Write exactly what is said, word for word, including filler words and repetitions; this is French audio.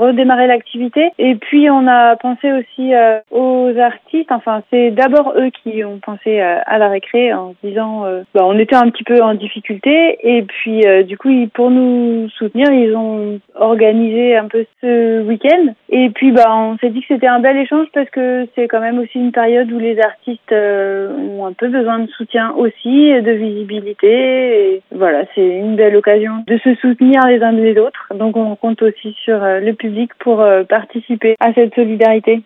redémarrer l'activité. Et puis on a pensé aussi euh, aux artistes. Enfin, c'est d'abord eux qui ont pensé euh, à la récré en se disant, euh, bah, on était un petit peu en difficulté. Et puis euh, du coup, ils, pour nous soutenir, ils ont organisé un peu ce week-end. Et puis bah, on s'est dit que c'était un bel échange parce que c'est quand même aussi une période où les artistes euh, ont un peu besoin de soutien aussi, de visibilité. Et voilà, c'est une belle occasion de se soutenir les uns les autres. Donc on compte aussi sur euh, le public pour euh, participer à cette solidarité.